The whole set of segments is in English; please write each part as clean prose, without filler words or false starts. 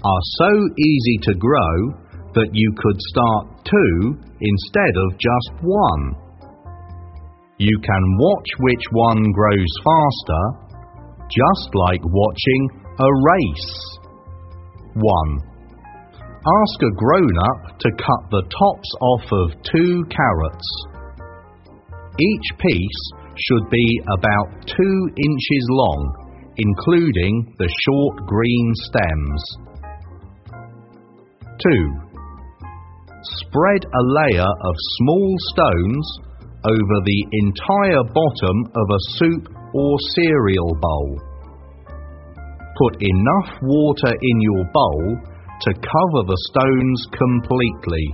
are so easy to grow that you could start 2 instead of just 1. You can watch which one grows faster, just like watching a race. 1. Ask a grown-up to cut the tops off of 2 carrots. Each piece should be about 2 inches long, including the short green stems. 2. Spread a layer of small stones over the entire bottom of a soup or cereal bowl. Put enough water in your bowl to cover the stones completely.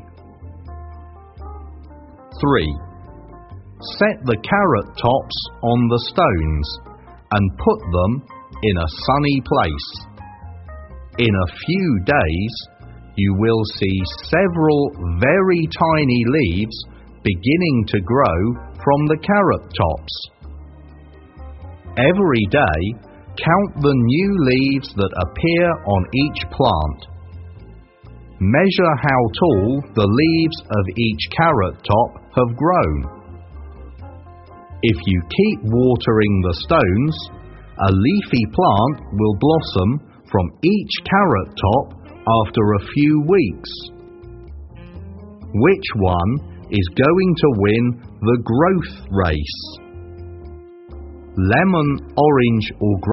3. Set the carrot tops on the stones and put them in a sunny place. In a few days, you will see several very tiny leaves beginning to grow from the carrot tops. Every day, count the new leaves that appear on each plant. Measure how tall the leaves of each carrot top have grown. If you keep watering the stones, a leafy plant will blossom from each carrot top after a few weeks. Which one is going to win the growth race? Lemon, orange or